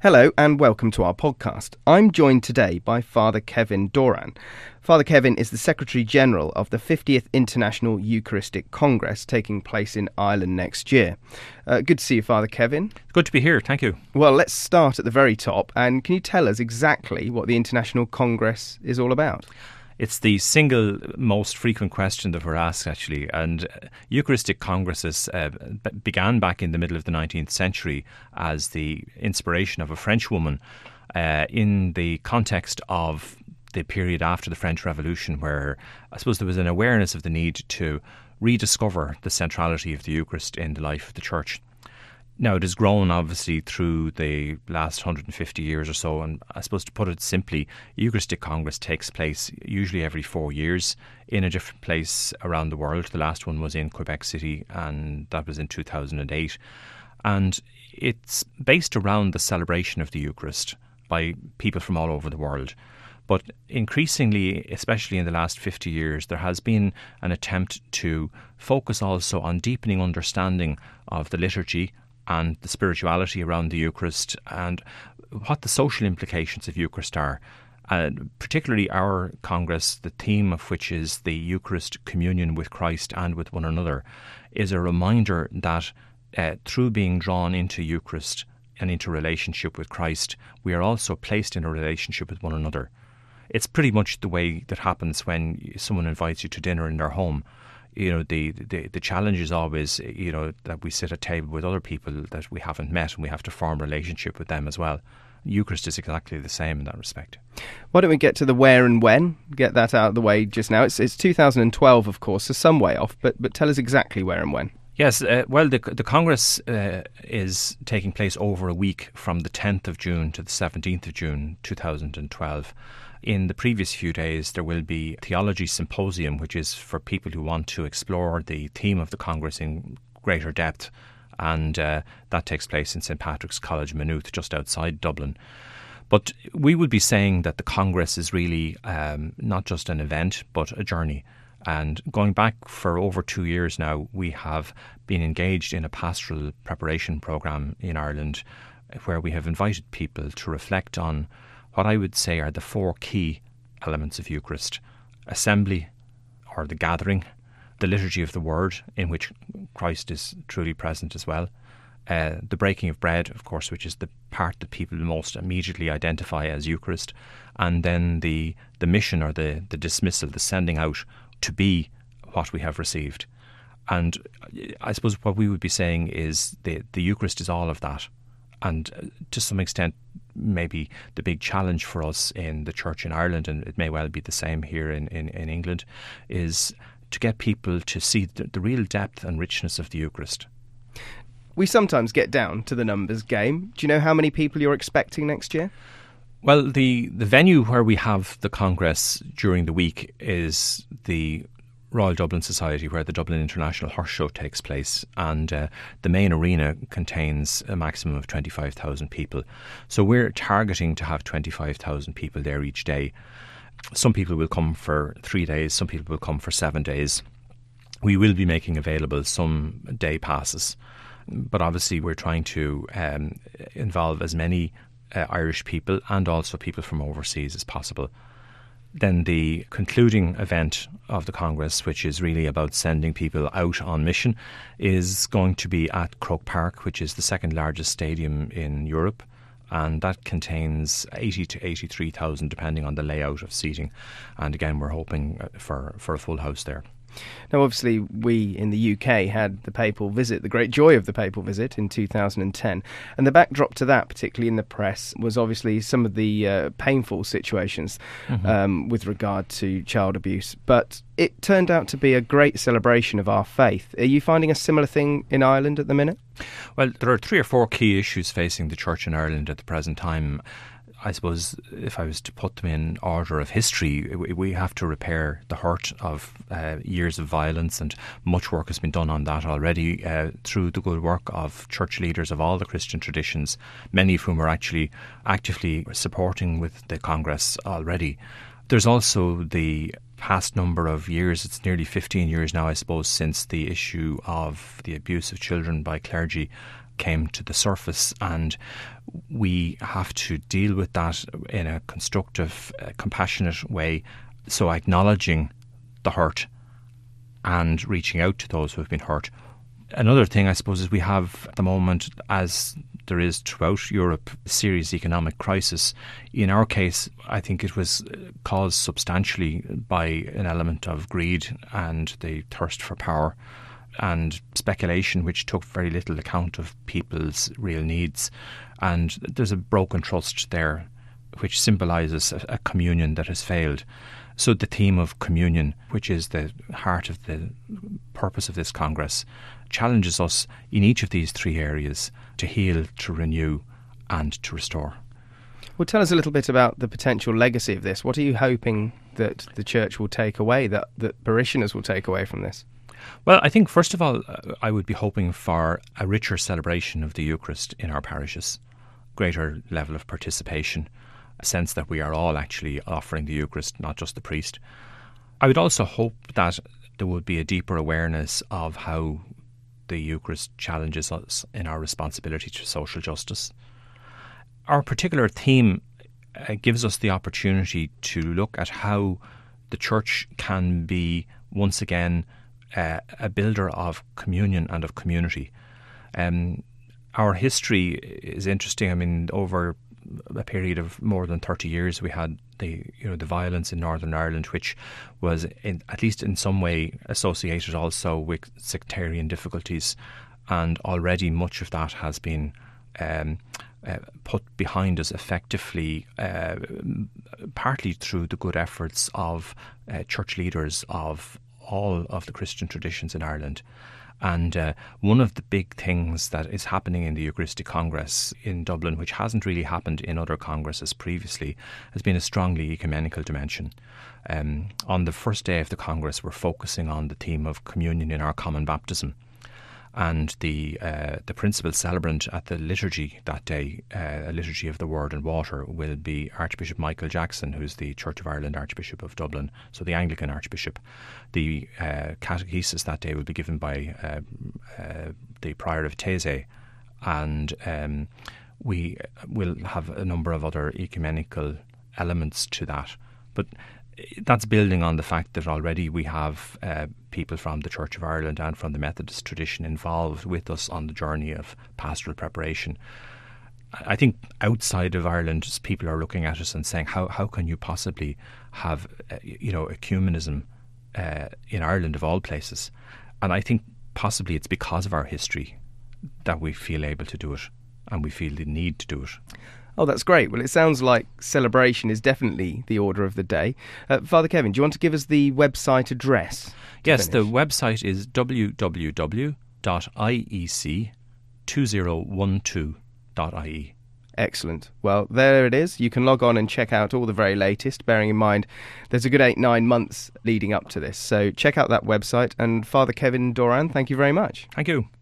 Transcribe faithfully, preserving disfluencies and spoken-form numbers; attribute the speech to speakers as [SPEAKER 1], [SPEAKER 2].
[SPEAKER 1] Hello and welcome to our podcast. I'm joined today by Father Kevin Doran. Father Kevin is the Secretary-General of the fiftieth International Eucharistic Congress taking place in Ireland next year. Uh, good to see you, Father Kevin.
[SPEAKER 2] Good to be here, thank you.
[SPEAKER 1] Well, let's start at the very top, and can you tell us exactly what the International Congress is all about?
[SPEAKER 2] It's the single most frequent question that we're asked, actually. And uh, Eucharistic Congresses uh, b- began back in the middle of the nineteenth century as the inspiration of a French woman uh, in the context of the period after the French Revolution, where I suppose there was an awareness of the need to rediscover the centrality of the Eucharist in the life of the Church. Now, it has grown, obviously, through the last one hundred fifty years or so, and I suppose to put it simply, Eucharistic Congress takes place usually every four years in a different place around the world. The last one was in Quebec City, and that was in two thousand eight. And it's based around the celebration of the Eucharist by people from all over the world. But increasingly, especially in the last fifty years, there has been an attempt to focus also on deepening understanding of the liturgy and the spirituality around the Eucharist and what the social implications of Eucharist are. Uh, particularly our Congress, the theme of which is the Eucharist communion with Christ and with one another, is a reminder that uh, through being drawn into Eucharist and into relationship with Christ, we are also placed in a relationship with one another. It's pretty much the way that happens when someone invites you to dinner in their home. You know, the, the, the challenge is always, you know, that we sit at table with other people that we haven't met and we have to form a relationship with them as well. Eucharist is exactly the same in that respect.
[SPEAKER 1] Why don't we get to the where and when? Get that out of the way just now. It's, it's two thousand twelve, of course, so some way off, but, but tell us exactly where and when.
[SPEAKER 2] Yes, uh, well, the the Congress uh, is taking place over a week from the tenth of June to the seventeenth of June two thousand twelve. In the previous few days, there will be a theology symposium, which is for people who want to explore the theme of the Congress in greater depth, and uh, that takes place in Saint Patrick's College, Maynooth, just outside Dublin. But we would be saying that the Congress is really um, not just an event, but a journey. And going back for over two years now, we have been engaged in a pastoral preparation programme in Ireland where we have invited people to reflect on what I would say are the four key elements of Eucharist: assembly, or the gathering, the liturgy of the Word, in which Christ is truly present as well, uh, the breaking of bread, of course, which is the part that people most immediately identify as Eucharist, and then the, the mission or the, the dismissal, the sending out to be what we have received. And I suppose what we would be saying is the, the Eucharist is all of that. And to some extent, maybe the big challenge for us in the Church in Ireland, and it may well be the same here in, in, in England, is to get people to see the, the real depth and richness of the Eucharist.
[SPEAKER 1] We sometimes get down to the numbers game. Do you know how many people you're expecting next year?
[SPEAKER 2] Well, the, the venue where we have the Congress during the week is the Royal Dublin Society, where the Dublin International Horse Show takes place, and uh, the main arena contains a maximum of twenty-five thousand people. So we're targeting to have twenty-five thousand people there each day. Some people will come for three days, some people will come for seven days. We will be making available some day passes, but obviously we're trying to um, involve as many uh, Irish people and also people from overseas as possible. Then the concluding event of the Congress, which is really about sending people out on mission, is going to be at Croke Park, which is the second largest stadium in Europe, and that contains eighty to eighty-three thousand, depending on the layout of seating. And again, we're hoping for, for a full house there.
[SPEAKER 1] Now, obviously, we in the U K had the papal visit, the great joy of the papal visit in two thousand ten. And the backdrop to that, particularly in the press, was obviously some of the uh, painful situations mm-hmm. um, with regard to child abuse. But it turned out to be a great celebration of our faith. Are you finding a similar thing in Ireland at the minute?
[SPEAKER 2] Well, there are three or four key issues facing the Church in Ireland at the present time. I suppose if I was to put them in order of history, we have to repair the hurt of uh, years of violence, and much work has been done on that already uh, through the good work of church leaders of all the Christian traditions, many of whom are actually actively supporting with the Congress already. There's also the past number of years, it's nearly fifteen years now, I suppose, since the issue of the abuse of children by clergy came to the surface, and we have to deal with that in a constructive, uh, compassionate way. So acknowledging the hurt and reaching out to those who have been hurt. Another thing, I suppose, is we have at the moment, as there is throughout Europe, a serious economic crisis. In our case, I think it was caused substantially by an element of greed and the thirst for power and speculation, which took very little account of people's real needs. And there's a broken trust there, which symbolises a, a communion that has failed. So the theme of communion, which is the heart of the purpose of this Congress, challenges us in each of these three areas to heal, to renew and to restore.
[SPEAKER 1] Well, tell us a little bit about the potential legacy of this. What are you hoping that the Church will take away, that, that parishioners will take away from this?
[SPEAKER 2] Well, I think, first of all, I would be hoping for a richer celebration of the Eucharist in our parishes, greater level of participation, a sense that we are all actually offering the Eucharist, not just the priest. I would also hope that there would be a deeper awareness of how the Eucharist challenges us in our responsibility to social justice. Our particular theme uh, gives us the opportunity to look at how the Church can be, once again, uh, a builder of communion and of community. Um, our history is interesting. I mean, over a period of more than thirty years, we had the you know the violence in Northern Ireland, which was in, at least in some way associated also with sectarian difficulties, and already much of that has been um, uh, put behind us effectively, uh, partly through the good efforts of uh, church leaders of all of the Christian traditions in Ireland. And uh, one of the big things that is happening in the Eucharistic Congress in Dublin, which hasn't really happened in other congresses previously, has been a strongly ecumenical dimension. Um, on the first day of the Congress, we're focusing on the theme of communion in our common baptism. And the uh, the principal celebrant at the liturgy that day, uh, a liturgy of the Word and Water, will be Archbishop Michael Jackson, who's the Church of Ireland Archbishop of Dublin, so the Anglican Archbishop. The uh, catechesis that day will be given by uh, uh, the Prior of Taizé, and um, we will have a number of other ecumenical elements to that. But that's building on the fact that already we have uh, people from the Church of Ireland and from the Methodist tradition involved with us on the journey of pastoral preparation. I think outside of Ireland, people are looking at us and saying, how how can you possibly have uh, you know ecumenism uh, in Ireland of all places? And I think possibly it's because of our history that we feel able to do it, and we feel the need to do it.
[SPEAKER 1] Oh, that's great. Well, it sounds like celebration is definitely the order of the day. Uh, Father Kevin, do you want to give us the website address?
[SPEAKER 2] Yes, finish? The website is w w w dot i e c two zero one two dot i e.
[SPEAKER 1] Excellent. Well, there it is. You can log on and check out all the very latest, bearing in mind there's a good eight, nine months leading up to this. So check out that website. And Father Kevin Doran, thank you very much.
[SPEAKER 2] Thank you.